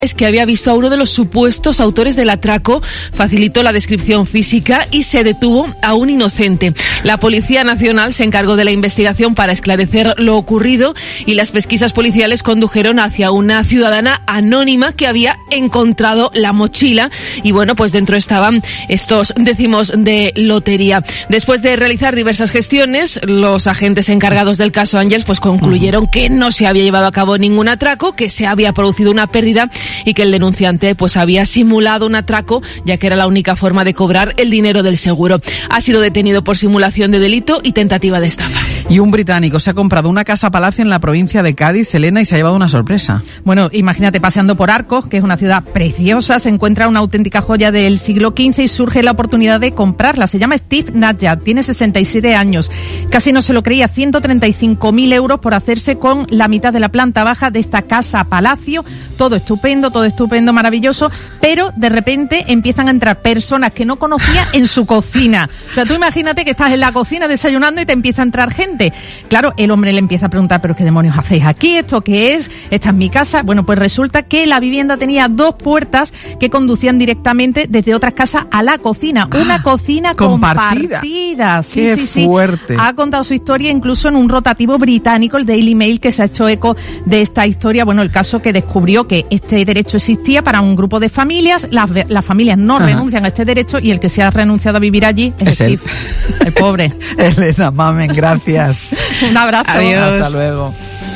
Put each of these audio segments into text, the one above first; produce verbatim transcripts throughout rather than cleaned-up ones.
Es que había visto a uno de los supuestos autores del atraco, facilitó la descripción física y se detuvo a un inocente. La Policía Nacional se encargó de la investigación para esclarecer lo ocurrido y las pesquisas policiales condujeron hacia una ciudadana anónima que había encontrado la mochila y bueno, pues dentro estaban estos décimos de lotería. Después de realizar diversas gestiones, los agentes encargados del caso Ángels pues concluyeron que no se había llevado a cabo ningún atraco, que se había producido una pérdida y que el denunciante pues había simulado un atraco, ya que era la única forma de cobrar el dinero del seguro. Ha sido detenido por simulación de delito y tentativa de estafa. Y un británico se ha comprado una casa-palacio en la provincia de Cádiz, Elena, y se ha llevado una sorpresa. Bueno, imagínate paseando por Arcos, que es una ciudad preciosa, se encuentra una auténtica joya del siglo quince y surge la oportunidad de comprarla. Se llama Steve Nadjad, tiene sesenta y siete años. Casi no se lo creía, ciento treinta y cinco mil euros por hacerse con la mitad de la planta baja de esta casa-palacio. Todo estupendo, todo estupendo, maravilloso, pero de repente empiezan a entrar personas que no conocía en su cocina. O sea, tú imagínate que estás en la cocina desayunando y te empieza a entrar gente. Claro, el hombre le empieza a preguntar, ¿pero qué demonios hacéis aquí? ¿Esto qué es? ¿Esta es mi casa? Bueno, pues resulta que la vivienda tenía dos puertas que conducían directamente desde otras casas a la cocina. Una ah, cocina compartida. compartida. Sí, qué sí, sí. fuerte. Ha contado su historia incluso en un rotativo británico, el Daily Mail, que se ha hecho eco de esta historia. Bueno, el caso que descubrió que este derecho existía para un grupo de familias, las, las familias no Ajá. renuncian a este derecho y el que se ha renunciado a vivir allí es, es Steve, él. El pobre. Elena Mamen, gracias. Un abrazo. Adiós. Hasta luego.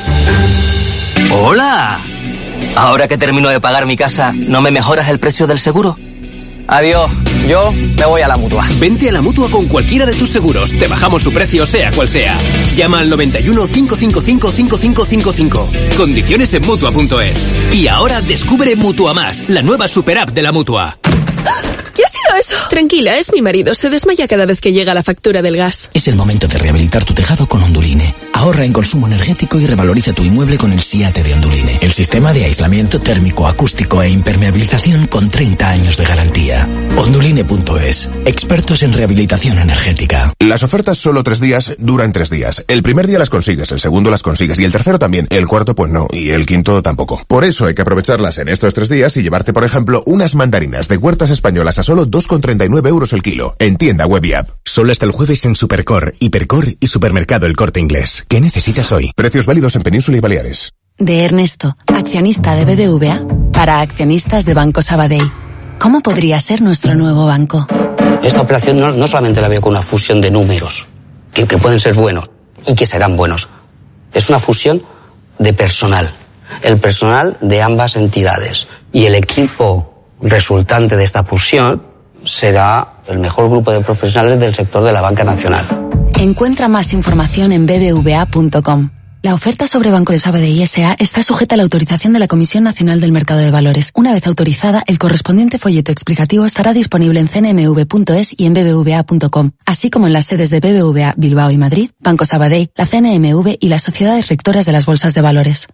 Hola. Ahora que termino de pagar mi casa, ¿no me mejoras el precio del seguro? Adiós, yo me voy a la Mutua. Vente a la Mutua con cualquiera de tus seguros. Te bajamos su precio, sea cual sea. Llama al noventa y uno, cinco cinco cinco, cinco cinco cinco cinco. Condiciones en Mutua punto es. Y ahora descubre Mutua Más, la nueva super app de la Mutua. ¿Qué ha sido eso? Tranquila, es mi marido. Se desmaya cada vez que llega la factura del gas. Es el momento de rehabilitar tu tejado con Onduline. Ahorra en consumo energético y revaloriza tu inmueble con el SIATE de Onduline. El sistema de aislamiento térmico, acústico e impermeabilización con treinta años de garantía. Onduline punto es. Expertos en rehabilitación energética. Las ofertas solo tres días duran tres días. El primer día las consigues, el segundo las consigues y el tercero también. El cuarto pues no y el quinto tampoco. Por eso hay que aprovecharlas en estos tres días y llevarte, por ejemplo, unas mandarinas de Huertas Españolas a solo dos con treinta y nueve euros el kilo. En tienda web y app. Solo hasta el jueves en Supercor, Hipercor y Supermercado El Corte Inglés. ¿Qué necesitas hoy? Precios válidos en Península y Baleares. De Ernesto, accionista de B B V A, para accionistas de Banco Sabadell. ¿Cómo podría ser nuestro nuevo banco? Esta operación no, no solamente la veo con una fusión de números, que, que pueden ser buenos y que serán buenos. Es una fusión de personal. El personal de ambas entidades. Y el equipo resultante de esta fusión será el mejor grupo de profesionales del sector de la banca nacional. Encuentra más información en b b v a punto com. La oferta sobre Banco de Sabadell S A está sujeta a la autorización de la Comisión Nacional del Mercado de Valores. Una vez autorizada, el correspondiente folleto explicativo estará disponible en c n m v punto es y en b b v a punto com, así como en las sedes de B B V A Bilbao y Madrid, Banco Sabadell, la C N M V y las sociedades rectoras de las bolsas de valores.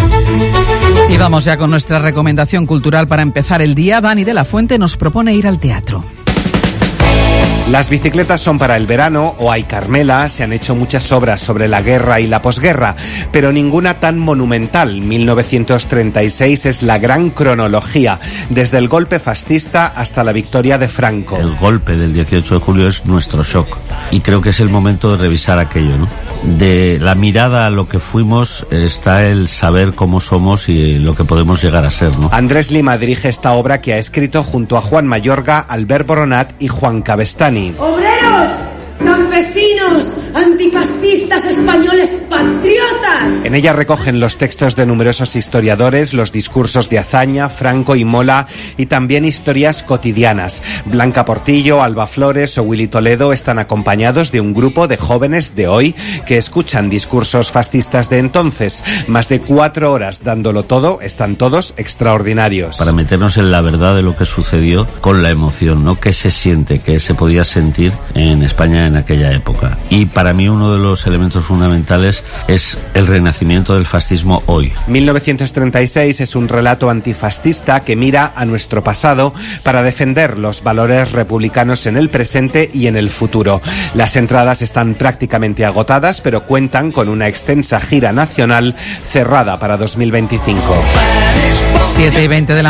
Y vamos ya con nuestra recomendación cultural para empezar el día. Dani de la Fuente nos propone ir al teatro. Las bicicletas son para el verano, o hay Carmela, se han hecho muchas obras sobre la guerra y la posguerra, pero ninguna tan monumental. mil novecientos treinta y seis es la gran cronología, desde el golpe fascista hasta la victoria de Franco. El golpe del dieciocho de julio es nuestro shock, y creo que es el momento de revisar aquello, ¿no? De la mirada a lo que fuimos está el saber cómo somos y lo que podemos llegar a ser, ¿no? Andrés Lima dirige esta obra que ha escrito junto a Juan Mayorga, Albert Boronat y Juan Cabestany. ¡Obreros! ¡Campesinos! ¡Antifascistas españoles patriotas! En ella recogen los textos de numerosos historiadores, los discursos de Azaña, Franco y Mola, y también historias cotidianas. Blanca Portillo, Alba Flores o Willy Toledo están acompañados de un grupo de jóvenes de hoy que escuchan discursos fascistas de entonces. Más de cuatro horas dándolo todo, están todos extraordinarios. Para meternos en la verdad de lo que sucedió con la emoción, ¿no? ¿Qué se siente? ¿Qué se podía sentir en España en aquella época? Y para mí uno de los elementos fundamentales es el renacimiento del fascismo hoy. mil novecientos treinta y seis es un relato antifascista que mira a nuestro pasado para defender los valores republicanos en el presente y en el futuro. Las entradas están prácticamente agotadas, pero cuentan con una extensa gira nacional cerrada para dos mil veinticinco. siete y veinte de la